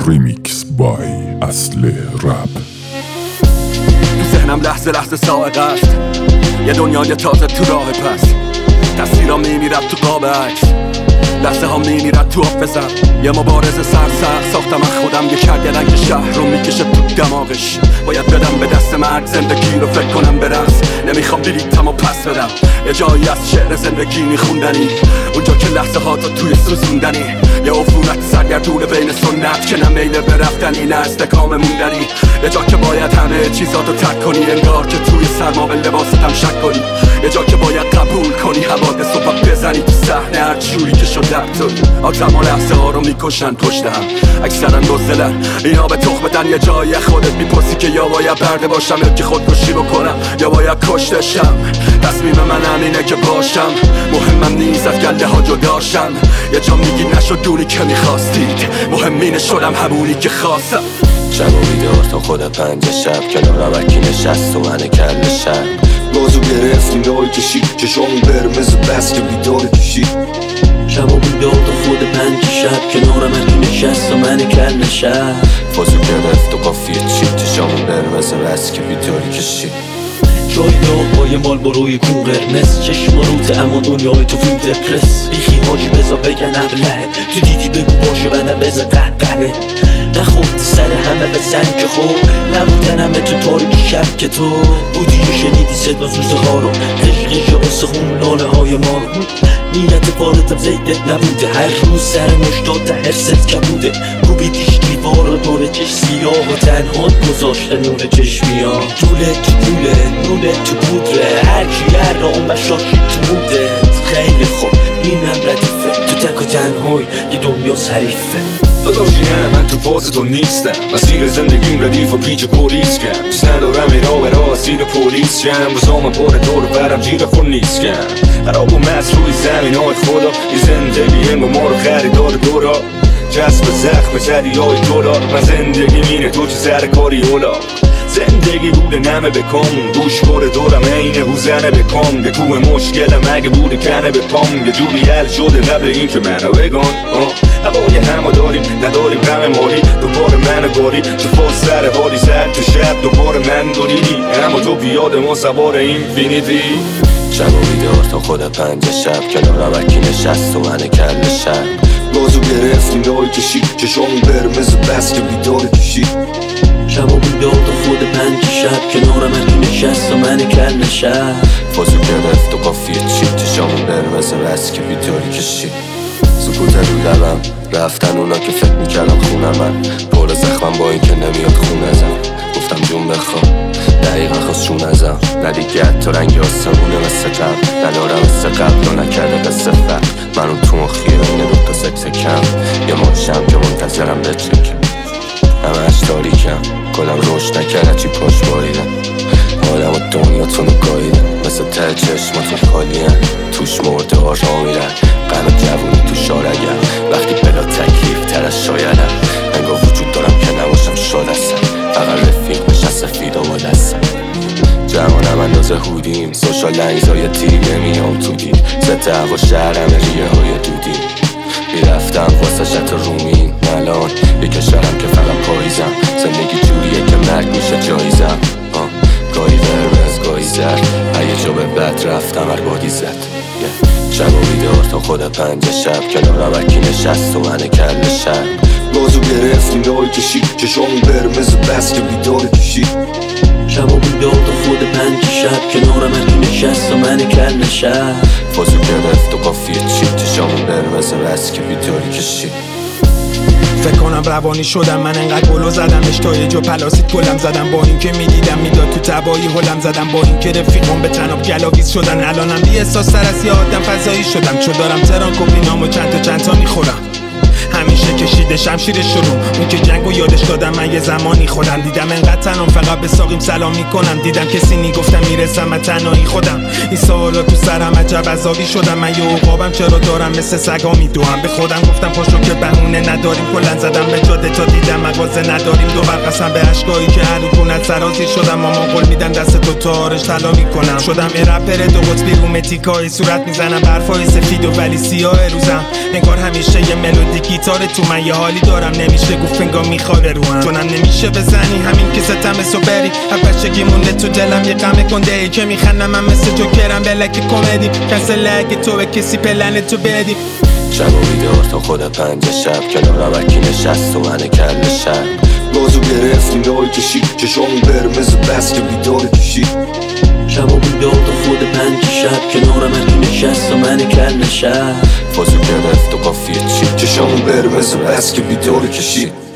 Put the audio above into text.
ریمیکس بای اصل رپ. تو ذهنم لحظه لحظه سائقه است، یه دنیای تازه تو راه پس. تصویرام میمیرد تو قاب عکس، لحظه ها میمیرد تو آب بزن. یه مبارز سرسخت ساختم از خودم، یه کرگلنگ شهر رو میکشه تو دماغش. باید بدم به دست مرگ زندگی رو فکر کنم به رقص. نمیخوام بلیتم و پس بدم، یه جایی از شعر زندگی میخوندنی، اونجا که لحظه ها تو توی سوزوندنی. یه عفونت سرگردونه بین سنت که نه میل به رفتنی نه استحکام موندنی. یه جا که باید همه چیزاتو ترک کنی، انگار که توی سرما به لباستم شک کنی. یه جا که باید قبول کنی حوادث رو بزنی تو صحنه هر جوری که شد لبتون. آدم و لحظه ها رو میکشن پشت هم، اکثرا دزدلن اینا به تخمتن. یه جایی خودت میپرسی که یا باید برده باشم یا که خودکشی بکنم یا باید کشته شم. تصمیم من همینه که باشم، مهمم نیست از گله ها جداشم. یه جا میگی نشد دونی که میخواستید، مهمینه شدم همونی که خواستم. شب و بیدار تا خود 5 شب، کنارم اکی نشست و من کل شب. گازو گرفتیم رای کشید، چشامون قرمز بس که بیدار کشید. شب و بیدار تا خود 5 شب، کنارم اکی نشست و من کل شب. فازو گرفت و کافیه چید، چشامون قرمز بس که بیدار کشید. جای داغ با یه مال بروی کون قرمز، چشم روته اما دنیای تو فیلم دپرس. بیخی حاجی بزا بگن ابله، تو دیدی بگو باشه بدن بزا قهقهه. نخورد سر همه بزن که خوب نبودن همه تو تاریکی شب که تو بودی و شنیدی صدا زوزه ها رو، قشقش استخون لاله های ما. نیت فارتم زیدت نبوده، هر روز سر مشتات حرست کبوده. کوبیدیش دیوار و دور چش سیاه و تنهات گذاشته نور چشمی ها. دوله تو دوله نونه تو بودره، هرکی هر را اون بشاشی تو مودت. خیلی خوب اینم ردیفه، تو تک و تنهای یه دنیا حریفه. داداشی نه من تو فاز تو نیستم، مسیر زندگیم ردیف و پیچ پولیس کم. دوست ندارم اینا برا اسیر پولیس کم، روزام پاره دور برم جیر خون نیست کم. خراب و مست روی زمین های خدا، یه زندگی انگو ما رو خریدار دورا. جسب زخم زدی های دولار، من زندگی مینه تو چه سر کاری اولا. زندگی بوده نمه بکن، دوش بره دورم اینه هوزنه بکن. به کوه مشکلم اگه بوده کنه بپام، یه جوری حل شده قبل این که منو بگن. هوای همه داریم نداریم غم ماری، دوباره منو گاری تو فاز سر حالی زد تو شب. دوباره من دوریدی اما تو بیاد ما سوار اینفینیتی. شب و بیدار تا خود 5 شب، کنارم اکی نشست و من کل شب. گازو گرفتیم رای کشید، چشامون قرمز بس که بیدار کشید. شب و بیدار تا خود 5 شب، کنارم اکی نشست و من کل شب. فازو گرفت و کافیه چید، چشامون قرمز بس که بیدار کشید. سکوت رو لبم رفتن اونا که فکر میکردم خونم، من پر زخمم با این که نمیاد خون ازم. گفتم جون بخوام دقیقا خواست چون ازم، ندیگه تو رنگ آسمونه مثل قبل. ندارم مثل قبل و نکرده قصه فرد، منو تو مخیه اینه دوتا سکس کم. یه ماشم که منتظرم بچکم، همهش تاریکم کلم روش نکرده چی پاش باریدم. آدم و دنیاتون رو گاییدم، مثل ته چشماتون خالیم توش مرده آرها میرن. غم جوونی تو شارگم وقتی بلا تکلیف تر از شایدم. انگار وجود دارم که نباشم شاد هستم، فقط رفیق بشن سفید و دستم. جوانم اندازه هودیم، سوشال لنگزای تیر نمیام تو دید. زده هوا شهرم ریه های دودی، میرفتم واسه شط رومین. الان یه کشورم که فقط پاییزم، زندگی جوریه که مرگ میشه جایزم. گاهی قرمز گاهی زرد، یه جا به بد رفتم هر بادی زد. شب و بیدار تا خود 5 شب، کنارم اکی نشست و من کل شب. گازو گرفتیم رای کشید، چشامون قرمز بس که بیدار کشید. شب و بیدار تا خود 5 شب، کنارم اکی نشست و من کل شب. فازو گرفت و کافیه چید، چشامون قرمز بس که بیدار کشید. فکر کنم روانی شدم من انقدر گلو زدم، اشتای جو پلاسید گلم زدم. با این که میدیدم میداد تو تبایی هلم زدم. با این که رفیقم به تناب گلاویز شدن، الانم بی احساس تر از یه آدم فضایی شدم. چو دارم تران کپینامو چند تا میخورم، همیشه کشیده شمشیر شروع. اون که جنگو یادش دادم من یه زمانی خودم دیدم انقدر تنم فقط به ساقیم سلام میکنم. دیدم کسی میگفتم میرسم من تنهایی خودم. این سوالا تو سرم عجب عذابی شدم. من یه عقابم چرا دارم مثل سگا میدوام. به خودم گفتم پاشو که بهونه نداریم، کلن زدم به جاده تا دیدم مغازه نداریم. دو برقصم به اشکایی که هر رکونت سرازیر شدم. ماما قول میدم دست تو تا آرش طلا میکنم. شدم یه رپر دو قطبی رومتیکای صورت میزنم برفای سفید و ولی سیاه روزم. انگار همیشه یه ملودی گیتار تو من یه حالی دارم نمیشه گفت انگار میخواره رو هم چونم نمیشه بزنی همین که ستم بری بچگی مونده تو دلم یه غم گنده ای که میخندم من مثل جوکرم بلک کمدی کنسل اگه تو به کسی پلن تو بدی شب و بیدار تا خود 5 شب کنارم اکی نشست و من کل شب بازو گرفتی نای کشید چشامون قرمز بس که بیدار کشید شب و بیدار تا خود 5 شب کنارم اکی نشست و من کل شب بازو گرفت و کافیه چی چشامون قرمز بس که بیدار کشید